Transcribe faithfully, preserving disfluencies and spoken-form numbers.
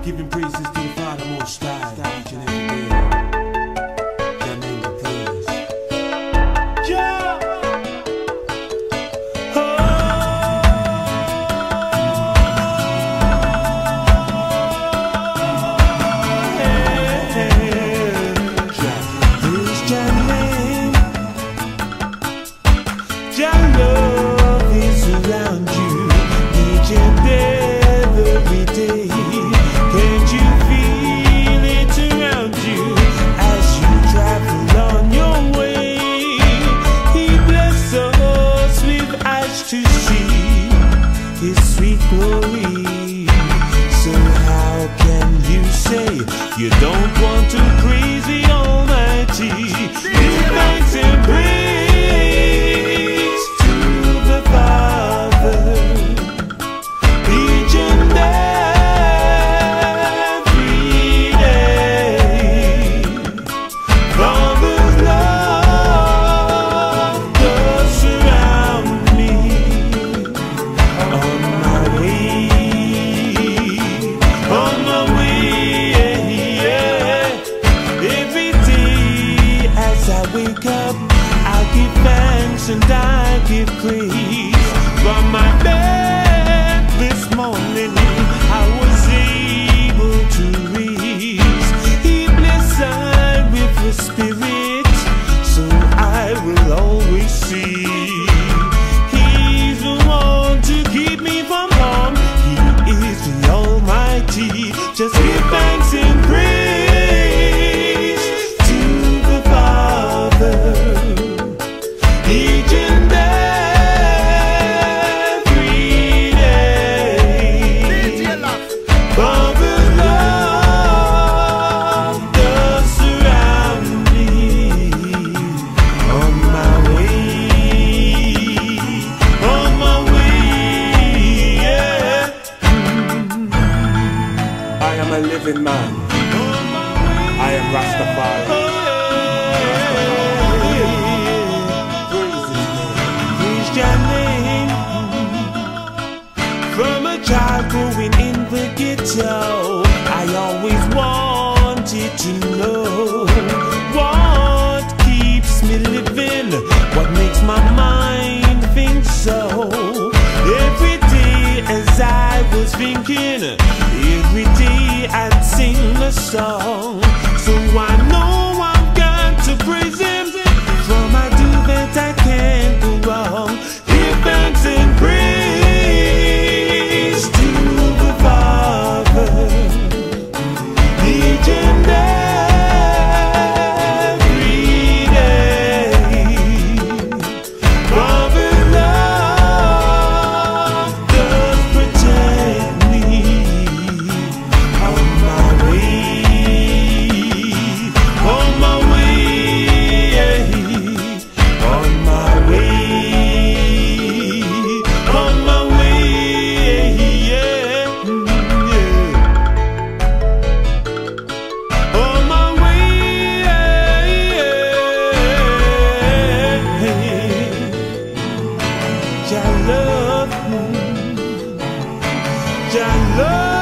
Giving praises to the Father Most High each and every day. Your name be praised. Yeah. Oh. Hey, hey. Praise your name. Your love is around you each and every day. Can't you feel it around you as you travel on your way? He blesses us with eyes to see His sweet glory. So how can you say you don't want to praise the Almighty? Give thanks and praise to the Father each and every day. Father's love does surround me on my way, on my way, yeah. Every day as I wake up, I give thanks and I give praise. From my bed this morning, I was able to raise. He blessed with the Spirit, so I will always see. He's the one to keep me from harm. He is the Almighty. Just give thanks and praise to the Father each and every day. Father's love does surround me on my way, on my way, yeah. I am a living man. I am Rastafari. Praise your name. From a child growing in the ghetto, I always wanted to know what keeps me living, what makes my mind think so. Every day as I was thinking, every day I'd sing a song. So I know I've got to praise Him, from I do that I can't go wrong. Give thanks and praise to the Father each and every day. Father's love does protect me on my way, on my way, on my way, on my way, yeah, yeah. On my way, yeah. Your love, your love.